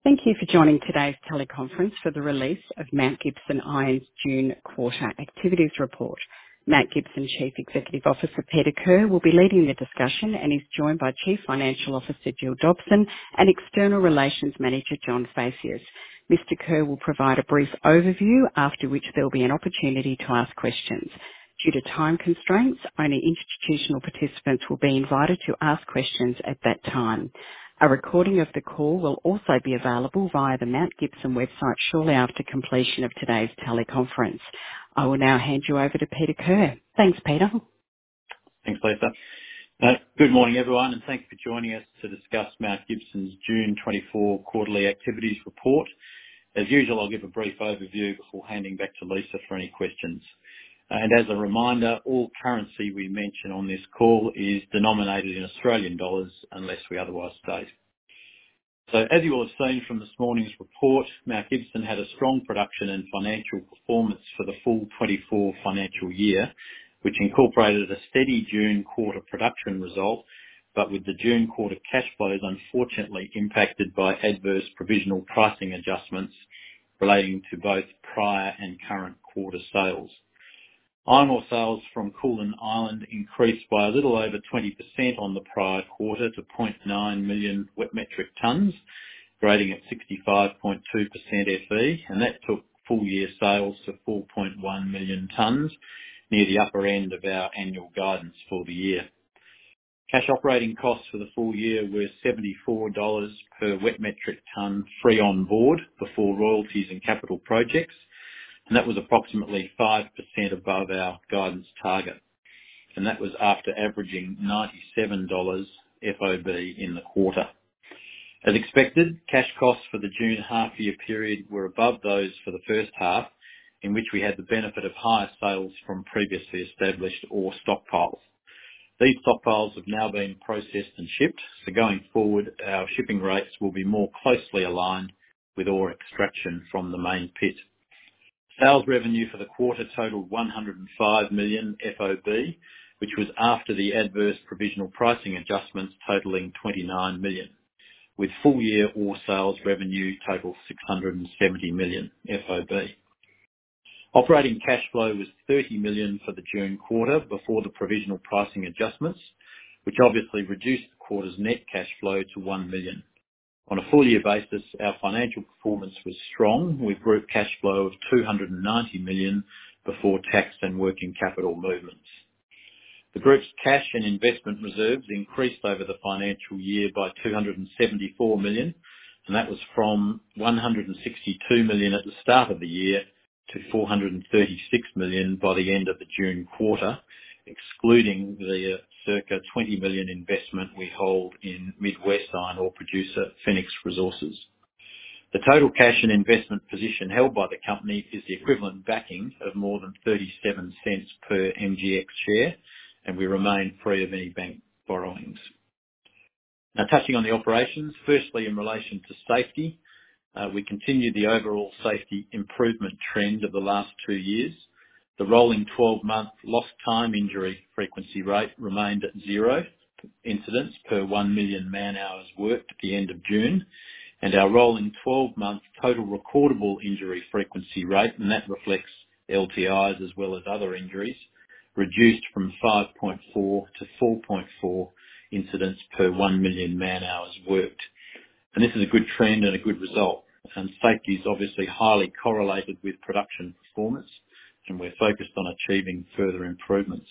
Thank you for joining today's teleconference for the release of Mount Gibson Iron's June quarter activities report. Mount Gibson Chief Executive Officer Peter Kerr will be leading the discussion and is joined by Chief Financial Officer Jill Dobson and External Relations Manager John Facius. Mr. Kerr will provide a brief overview, after which there will be an opportunity to ask questions. Due to time constraints, only institutional participants will be invited to ask questions at that time. A recording of the call will also be available via the Mount Gibson website shortly after completion of today's teleconference. I will now hand you over to Peter Kerr. Thanks, Peter. Thanks, Lisa. Good morning, everyone, and thank you for joining us to discuss Mount Gibson's June 24 quarterly activities report. As usual, I'll give a brief overview before handing back to Lisa for any questions. And as a reminder, all currency we mention on this call is denominated in Australian dollars unless we otherwise state. So as you will have seen from this morning's report, Mount Gibson had a strong production and financial performance for the full 24 financial year, which incorporated a steady June quarter production result, but with the June quarter cash flows unfortunately impacted by adverse provisional pricing adjustments relating to both prior and current quarter sales. Iron ore sales from Koolan Island increased by a little over 20% on the prior quarter to 0.9 million wet metric tonnes, grading at 65.2% Fe, and that took full year sales to 4.1 million tonnes, near the upper end of our annual guidance for the year. Cash operating costs for the full year were $74 per wet metric tonne free on board before royalties and capital projects, and that was approximately 5% above our guidance target. And that was after averaging $97 FOB in the quarter. As expected, cash costs for the June half-year period were above those for the first half, in which we had the benefit of higher sales from previously established ore stockpiles. These stockpiles have now been processed and shipped, so going forward, our shipping rates will be more closely aligned with ore extraction from the main pit. Sales revenue for the quarter totaled 105 million FOB, which was after the adverse provisional pricing adjustments totaling 29 million, with full year ore sales revenue total 670 million FOB. Operating cash flow was 30 million for the June quarter before the provisional pricing adjustments, which obviously reduced the quarter's net cash flow to 1 million. On a full year basis, our financial performance was strong, with group cash flow of 290 million before tax and working capital movements. The group's cash and investment reserves increased over the financial year by 274 million, and that was from 162 million at the start of the year to 436 million by the end of the June quarter, excluding the circa 20 million investment we hold in Midwest iron ore producer Phoenix Resources. The total cash and investment position held by the company is the equivalent backing of more than 37 cents per MGX share, and we remain free of any bank borrowings. Now, touching on the operations, firstly in relation to safety, we continued the overall safety improvement trend of the last 2 years. The rolling 12-month lost time injury frequency rate remained at 0 incidents per 1 million man-hours worked at the end of June, and our rolling 12-month total recordable injury frequency rate, and that reflects LTIs as well as other injuries, reduced from 5.4 to 4.4 incidents per 1 million man-hours worked. And this is a good trend and a good result, and safety is obviously highly correlated with production performance, and we're focused on achieving further improvements.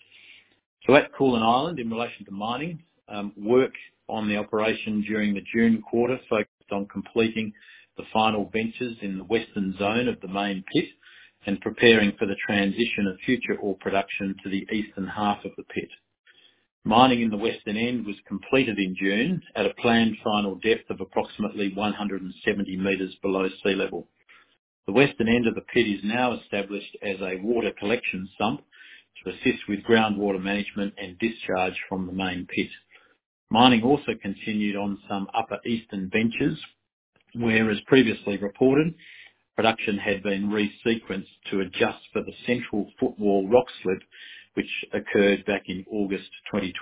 So at Koolan Island, in relation to mining, work on the operation during the June quarter focused on completing the final benches in the western zone of the main pit and preparing for the transition of future ore production to the eastern half of the pit. Mining in the western end was completed in June at a planned final depth of approximately 170 metres below sea level. The western end of the pit is now established as a water collection sump to assist with groundwater management and discharge from the main pit. Mining also continued on some upper eastern benches, where, as previously reported, production had been resequenced to adjust for the central footwall rock slip, which occurred back in August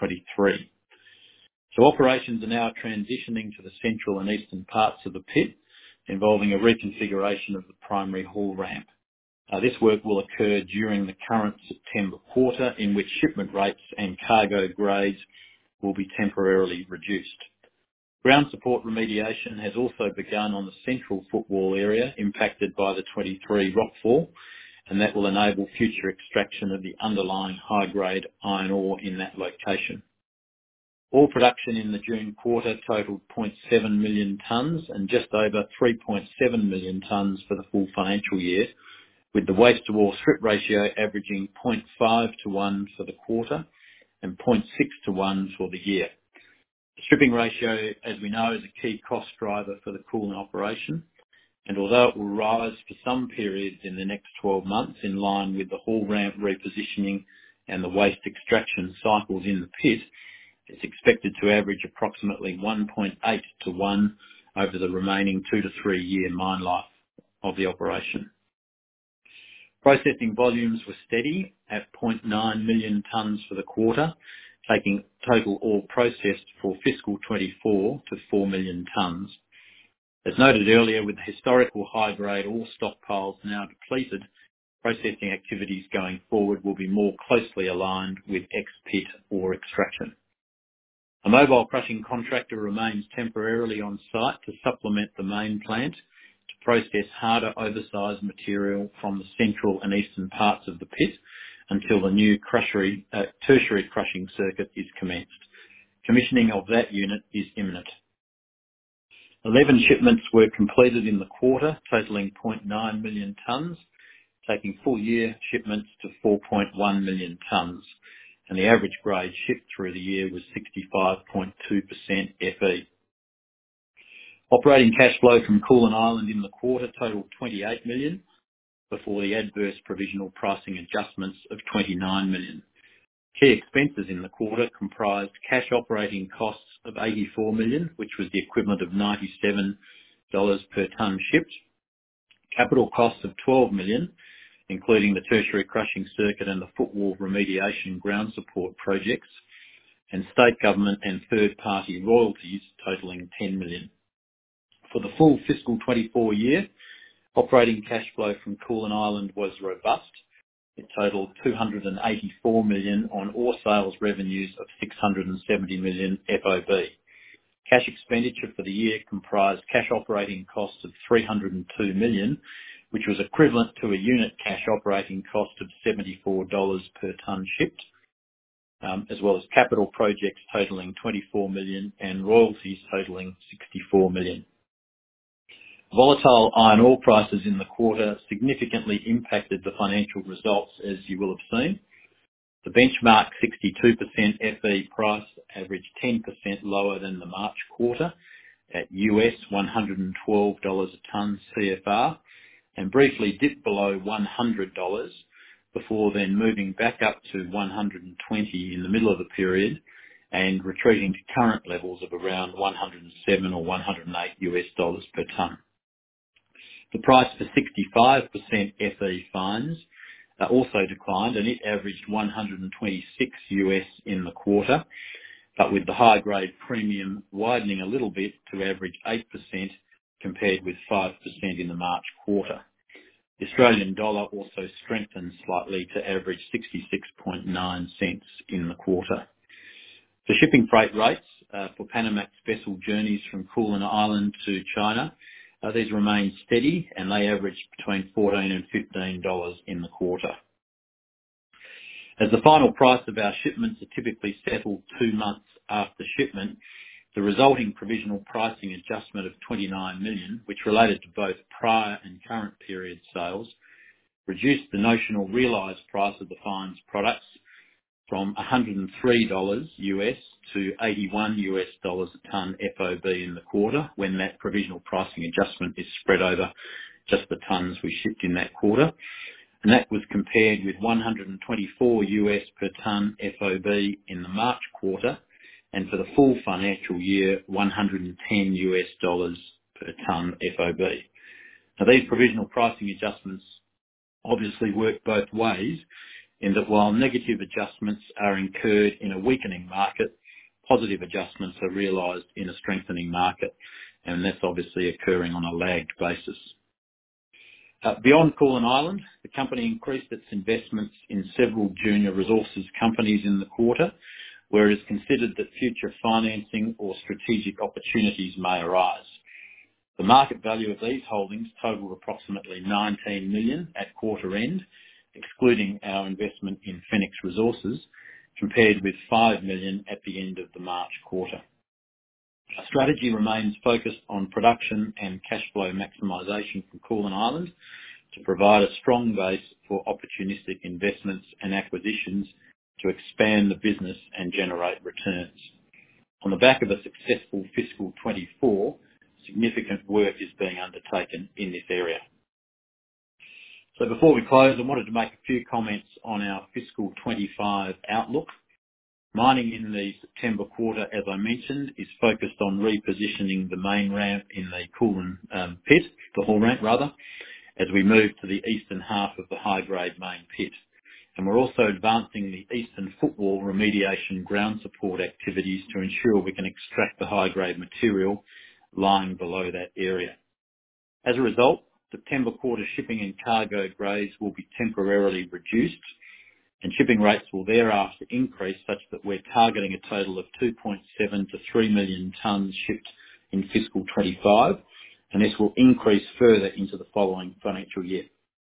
2023. So operations are now transitioning to the central and eastern parts of the pit, involving a reconfiguration of the primary haul ramp. This work will occur during the current September quarter, in which shipment rates and cargo grades will be temporarily reduced. Ground support remediation has also begun on the central footwall area impacted by the 23 rockfall, and that will enable future extraction of the underlying high-grade iron ore in that location. Ore production in the June quarter totaled 0.7 million tonnes and just over 3.7 million tonnes for the full financial year, with the waste to ore strip ratio averaging 0.5 to 1 for the quarter and 0.6 to 1 for the year. The stripping ratio, as we know, is a key cost driver for the Koolan operation, and although it will rise for some periods in the next 12 months in line with the haul ramp repositioning and the waste extraction cycles in the pit, it's expected to average approximately 1.8 to 1 over the remaining 2 to 3 year mine life of the operation. Processing volumes were steady at 0.9 million tonnes for the quarter, taking total ore processed for fiscal 24 to 4 million tonnes. As noted earlier, with the historical high-grade ore stockpiles now depleted, processing activities going forward will be more closely aligned with ex-pit ore extraction. A mobile crushing contractor remains temporarily on site to supplement the main plant to process harder oversized material from the central and eastern parts of the pit until the new tertiary crushing circuit is commenced. Commissioning of that unit is imminent. 11 shipments were completed in the quarter, totaling 0.9 million tonnes, taking full year shipments to 4.1 million tonnes, and the average grade shipped through the year was 65.2% Fe. Operating cash flow from Koolan Island in the quarter totaled 28 million, before the adverse provisional pricing adjustments of 29 million. Key expenses in the quarter comprised cash operating costs of 84 million, which was the equivalent of $97 per tonne shipped, capital costs of 12 million, including the tertiary crushing circuit and the footwall remediation ground support projects, and state government and third-party royalties totaling 10 million. For the full fiscal 24 year, operating cash flow from Koolan Island was robust. It totaled 284 million on ore sales revenues of 670 million FOB. Cash expenditure for the year comprised cash operating costs of 302 million, which was equivalent to a unit cash operating cost of $74 per tonne shipped, as well as capital projects totaling 24 million and royalties totaling 64 million. Volatile iron ore prices in the quarter significantly impacted the financial results, as you will have seen. The benchmark 62% Fe price averaged 10% lower than the March quarter at US $112 a tonne CFR, and briefly dipped below $100 before then moving back up to 120 in the middle of the period and retreating to current levels of around 107 or 108 US dollars per tonne. The price for 65% Fe fines also declined, and it averaged 126 US in the quarter, but with the high grade premium widening a little bit to average 8% compared with 5% in the March quarter. The Australian dollar also strengthened slightly to average 66.9 cents in the quarter. For shipping freight rates for Panamax vessel journeys from Koolan Island to China, these remain steady, and they averaged between $14 and $15 in the quarter. As the final price of our shipments are typically settled 2 months after shipment, the resulting provisional pricing adjustment of 29 million, which related to both prior and current period sales, reduced the notional realised price of the fines products from $103 US to $81 US a tonne FOB in the quarter, when that provisional pricing adjustment is spread over just the tonnes we shipped in that quarter. And that was compared with $124 US per tonne FOB in the March quarter, and for the full financial year, $110 US per tonne FOB. Now, these provisional pricing adjustments obviously work both ways, in that while negative adjustments are incurred in a weakening market, positive adjustments are realised in a strengthening market. and that's obviously occurring on a lagged basis. Beyond Koolan Island, the company increased its investments in several junior resources companies in the quarter, where it is considered that future financing or strategic opportunities may arise. The market value of these holdings totaled approximately 19 million at quarter end, excluding our investment in Phoenix Resources, compared with 5 million at the end of the March quarter. Our strategy remains focused on production and cash flow maximisation from Koolan Island to provide a strong base for opportunistic investments and acquisitions to expand the business and generate returns. On the back of a successful fiscal 24, significant work is being undertaken in this area. So before we close, I wanted to make a few comments on our fiscal 25 outlook. Mining in the September quarter, as I mentioned, is focused on repositioning the main ramp in the Koolan pit, the haul ramp rather, as we move to the eastern half of the high-grade main pit. And we're also advancing the eastern footwall remediation ground support activities to ensure we can extract the high-grade material lying below that area. As a result, September quarter shipping and cargo grades will be temporarily reduced, and shipping rates will thereafter increase such that we're targeting a total of 2.7 to 3 million tonnes shipped in fiscal 25, and this will increase further into the following financial year.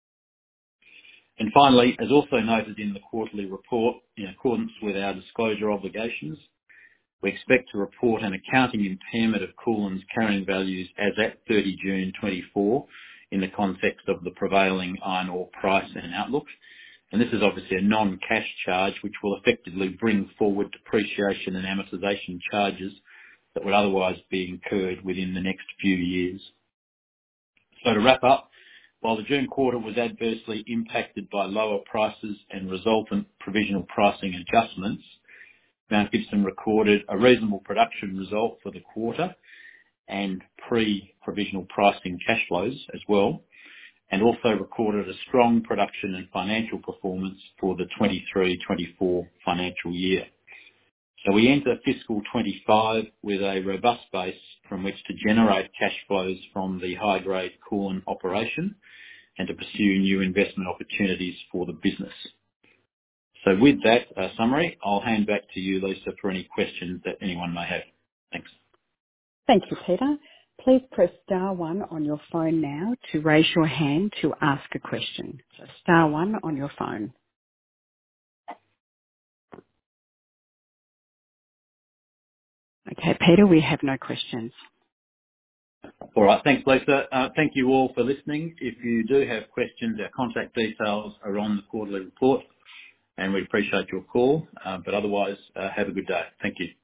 And finally, as also noted in the quarterly report, in accordance with our disclosure obligations, we expect to report an accounting impairment of Koolan's carrying values as at 30 June 24 in the context of the prevailing iron ore price and outlook. And this is obviously a non-cash charge which will effectively bring forward depreciation and amortization charges that would otherwise be incurred within the next few years. So to wrap up, while the June quarter was adversely impacted by lower prices and resultant provisional pricing adjustments, Mount Gibson recorded a reasonable production result for the quarter and pre-provisional pricing cash flows as well, and also recorded a strong production and financial performance for the 23-24 financial year. So we enter fiscal 25 with a robust base from which to generate cash flows from the high-grade Koolan operation and to pursue new investment opportunities for the business. So with that summary, I'll hand back to you, Lisa, for any questions that anyone may have. Thanks. Thank you, Peter. Please press star 1 on your phone now to raise your hand to ask a question. So star 1 on your phone. Okay, Peter, we have no questions. All right, thanks, Lisa. Thank you all for listening. If you do have questions, our contact details are on the quarterly report, and we appreciate your call. But otherwise, have a good day. Thank you.